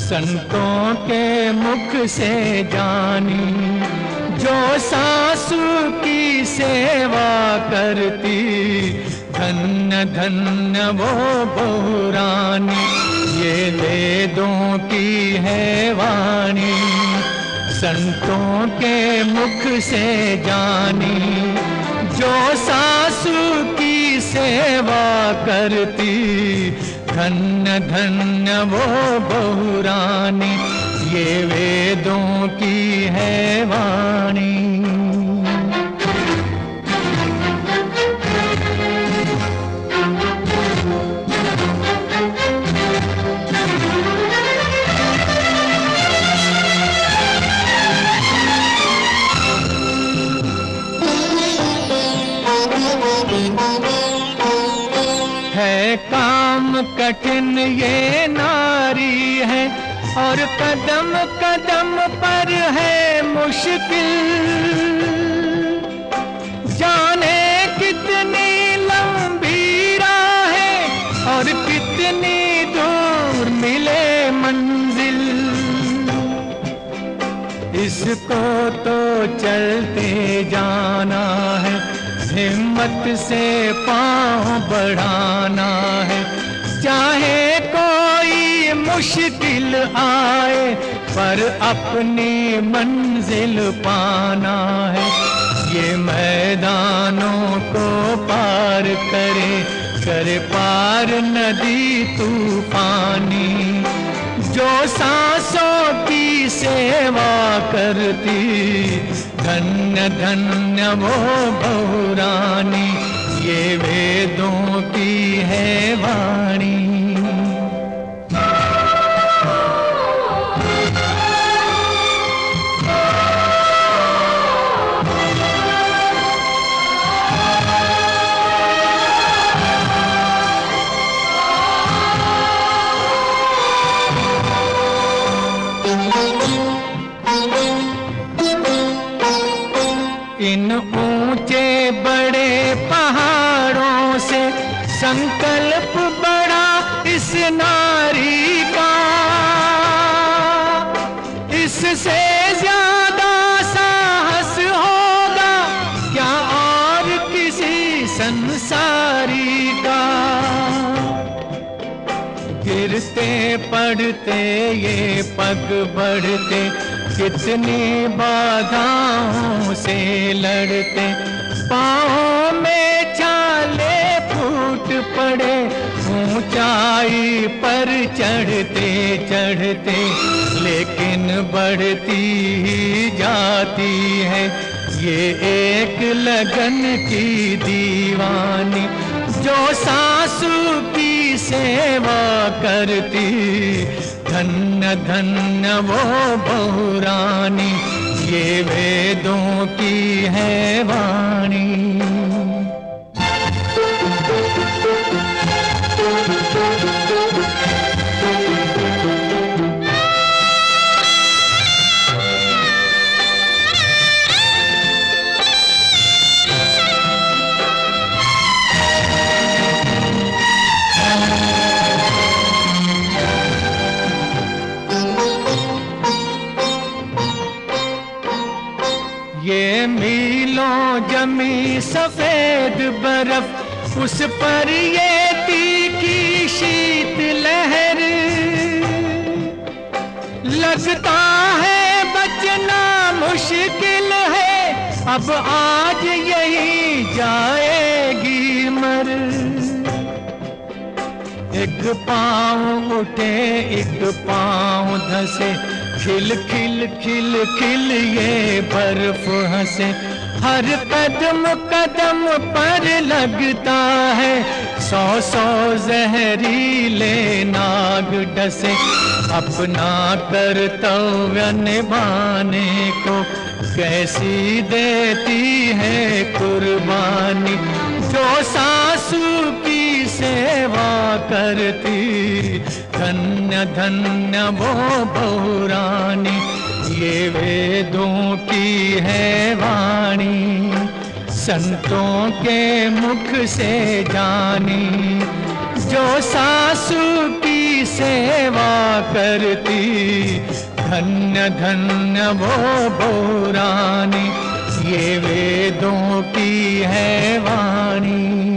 संतों के मुख से जानी, जो सासू की सेवा करती, धन्य धन्य वो बहू रानी। ये वेदों की है वाणी, संतों के मुख से जानी, जो सासू की सेवा करती, धन्य धन्य वो बहू रानी। ये वेदों की है वाणी। है काम कठिन ये नारी है, और कदम कदम पर है मुश्किल। जाने कितनी लंबी राहें और कितनी दूर मिले मंजिल। इसको तो चलते जाना है, हिम्मत से पाँव बढ़ाना है। चाहे कोई मुश्किल आए, पर अपनी मंजिल पाना है। ये मैदानों को पार करे, करे पार नदी तूफानी। जो सांसों की सेवा करती, धन्य धन्य वो बहू रानी। ये वेदों की है वाणी। इन ऊंचे बड़े पहाड़ों से संकल्प बड़ा इस नारी का। इससे ज्यादा साहस होगा क्या और किसी संसारी का। गिरते पड़ते ये पग बढ़ते, कितनी बाधाओं से लड़ते। पाँव में छाले फूट पड़े, ऊंचाई पर चढ़ते चढ़ते, लेकिन बढ़ती ही जाती है ये एक लगन की दीवानी। जो सासू की सेवा करती, धन्य धन्य वो बहू रानी। ये वेदों की है वाणी। ये मीलों जमी सफेद बर्फ, उस पर ये तीखी शीत लहर। लगता है बचना मुश्किल है, अब आज यही जाएगी मर। एक पाँव उठे एक पाँव धसे, खिल खिल खिल खिल ये बर्फ हंसे। हर कदम कदम पर लगता है सौ सौ जहरीले नाग डसे। अपना कर्तव्य निभाने को कैसी देती है कुर्बानी। जो सासू की सेवा करती, धन्य धन्य वो बहू रानी। ये वेदों की है वाणी, संतों के मुख से जानी। जो सासू की सेवा करती, धन्य धन्य वो बहुरानी, ये वेदों की है वाणी।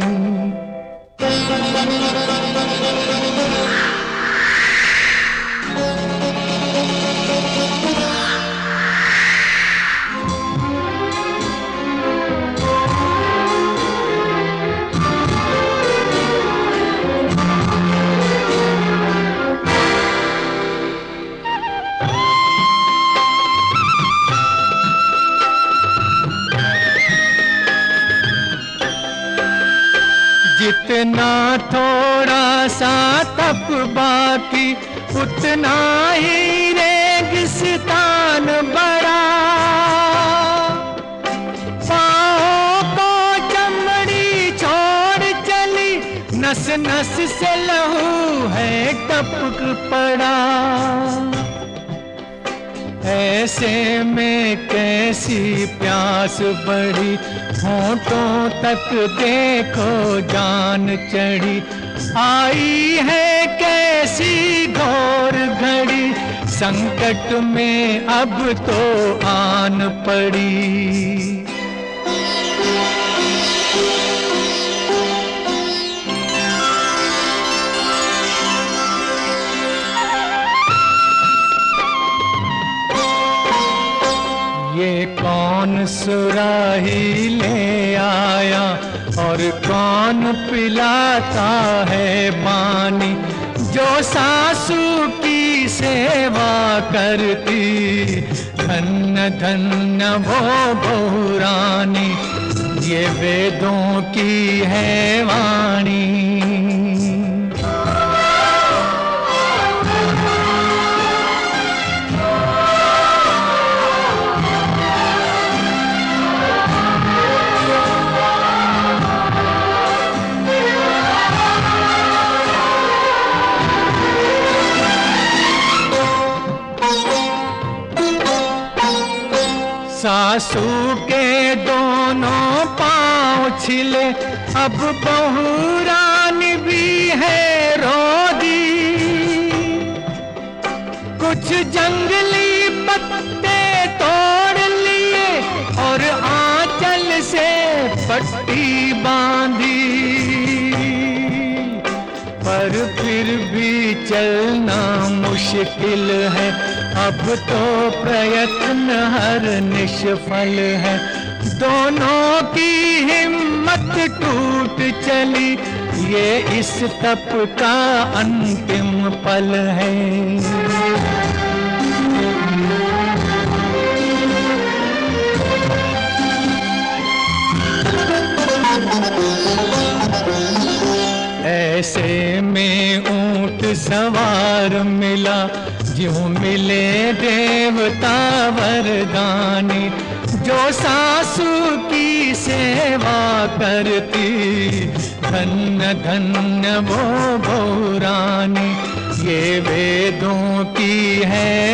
जितना थोड़ा सा तप बाकी, उतना ही रेगिस्तान बड़ा। पाँव को चमड़ी छोड़ चली, नस नस से लहू है टपक पड़ा। ऐसे में कैसी प्यास बढ़ी, होठों तक देखो जान चढ़ी। आई है कैसी घोर घड़ी, संकट में अब तो आन पड़ी। ये कौन सुराही ले आया और कौन पिलाता है पानी, जो सासू की सेवा करती, धन्य धन्य वो बहुरानी, ये वेदों की है वाणी। सासू के दोनों पांव छिले, अब बहुरानी भी है रोदी। कुछ जंगली पत्ते तोड़ लिए और आंचल से पट्टी बांधी, पर फिर भी चलना मुश्किल है, अब तो प्रयत्न हर निष्फल है। दोनों की हिम्मत टूट चली, ये इस तप का अंतिम पल है। ऐसे में ऊंट सवार मिला, ज्यों मिले देवता वरदानी, जो सासू की सेवा करती, धन्य धन्य वो बहुरानी, ये वेदों की है